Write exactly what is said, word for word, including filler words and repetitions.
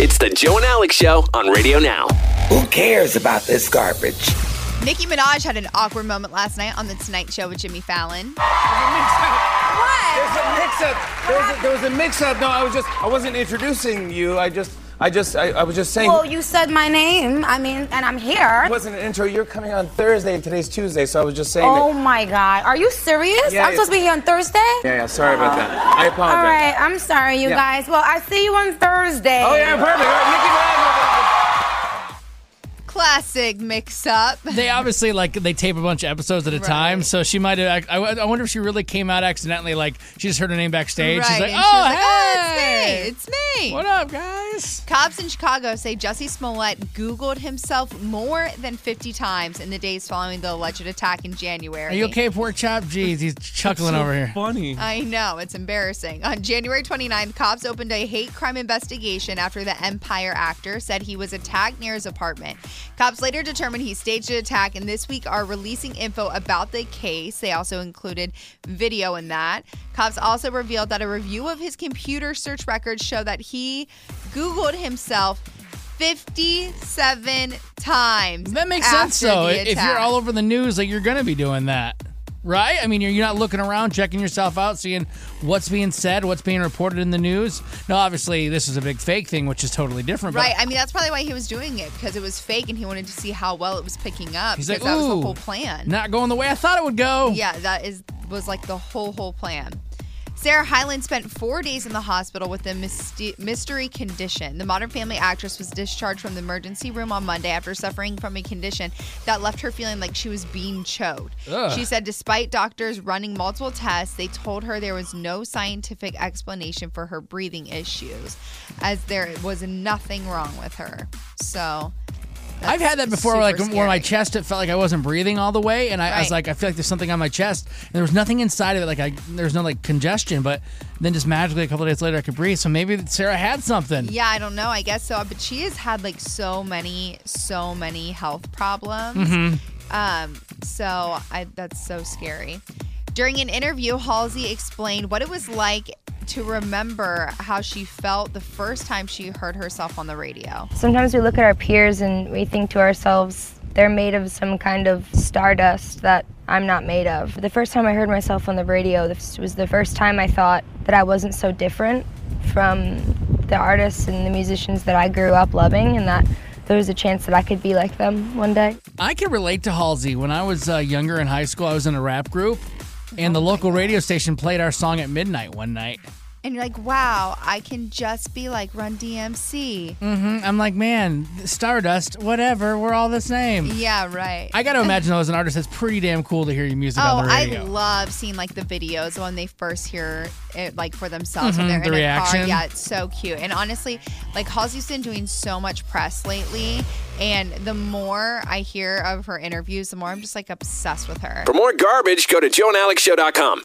It's the Joe and Alex Show on Radio Now. Who cares about this garbage? Nicki Minaj had an awkward moment last night on The Tonight Show with Jimmy Fallon. There's a mix-up. There was a, there was a mix-up. No, I was just, I wasn't introducing you. I just, I just, I, I was just saying. Well, you said my name. I mean, and I'm here. It wasn't an intro. You're coming on Thursday, and today's Tuesday, so I was just saying. Oh that, my God, are you serious? Yeah, I'm supposed to be here on Thursday? Yeah, yeah. Sorry about that. I apologize. All right, I'm sorry, you Yeah. guys. Well, I see you on Thursday. Oh yeah, perfect. All right, Nicki Minaj. Classic mix-up. They obviously, like, they tape a bunch of episodes at a Right. time, so she might have, I, I wonder if she really came out accidentally, like, she just heard her name backstage. Right, She's like, and oh, she was like, hey! oh, it's me, it's me. What up, guys? Cops in Chicago say Jussie Smollett Googled himself more than fifty times in the days following the alleged attack in January. Are you okay, Pork Chop? Jeez, he's chuckling over here. Funny. I know, it's embarrassing. On January twenty-ninth, cops opened a hate crime investigation after the Empire actor said he was attacked near his apartment. Cops later determined he staged an attack, and this week are releasing info about the case. They also included video in that. Cops also revealed that a review of his computer search records show that he Googled himself fifty-seven times. That makes sense, after though. the If you're attack. all over the news, like, you're going to be doing that. Right? I mean, you're, you're not looking around, checking yourself out, seeing what's being said, what's being reported in the news. Now, obviously, this is a big fake thing, which is totally different. Right. I mean, that's probably why he was doing it, because it was fake and he wanted to see how well it was picking up. He's because like, that was ooh, the whole plan. Not going the way I thought it would go. Yeah, that is was like the whole, whole plan. Sarah Hyland spent four days in the hospital with a mysti- mystery condition. The Modern Family actress was discharged from the emergency room on Monday after suffering from a condition that left her feeling like she was being choked. Ugh. She said despite doctors running multiple tests, they told her there was no scientific explanation for her breathing issues, as there was nothing wrong with her. So... I've had that before, super like scary. where my chest, it felt like I wasn't breathing all the way, and I, I was Right. like, I feel like there's something on my chest, and there was nothing inside of it, like I, there's no like congestion, but then just magically a couple of days later I could breathe. So maybe Sarah had something. Yeah, I don't know. I guess so. But she has had like so many, so many health problems. Mm-hmm. Um, so I that's so scary. During an interview, Halsey explained what it was like to remember how she felt the first time she heard herself on the radio. Sometimes we look at our peers and we think to ourselves, they're made of some kind of stardust that I'm not made of. The first time I heard myself on the radio, this was the first time I thought that I wasn't so different from the artists and the musicians that I grew up loving, and that there was a chance that I could be like them one day. I can relate to Halsey. When I was uh, younger in high school, I was in a rap group, and the local radio station played our song at midnight one night. And you're like, wow, I can just be like Run D M C. Mm-hmm. I'm like, man, Stardust, whatever, we're all the same. Yeah, right. I got to imagine, though, as an artist, it's pretty damn cool to hear your music Oh, on the I radio. love seeing like the videos when they first hear it, like for themselves when Mhm, they're the in a reaction. car. Yeah, it's so cute. And honestly, like Halsey's been doing so much press lately, and the more I hear of her interviews, the more I'm just like obsessed with her. For more garbage, go to joe and alex show dot com.